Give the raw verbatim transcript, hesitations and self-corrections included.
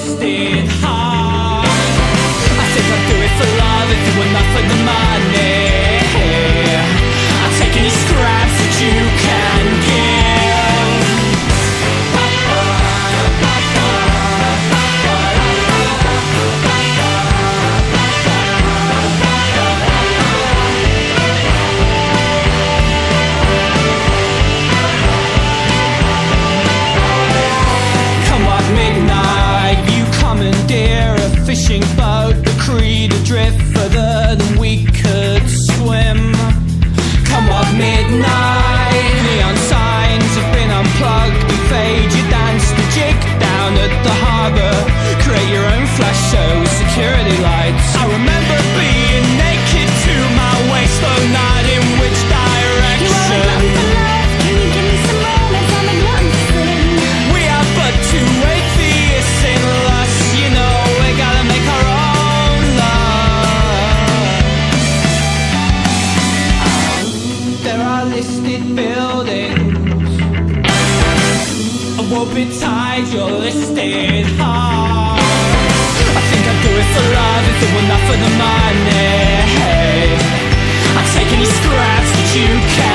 listed hard. I think I'd do it for love if it were not for the money. I'll take any scraps that you can give. Come what midnight, you commandeer a fishing boat, the creed adrift further than we could swim. Come what midnight, neon signs have been unplugged and fade. You dance the jig down at the harbour, create your own flash show with security lights. I remember being naked to my waist, though not in which direction. We are but two atheists in lust, you know, we gotta make our own love. There are listed buildings, I won't be tied, you're listed hard. I think I'd do it for love if it were not for the money. I'd take any scraps that you can.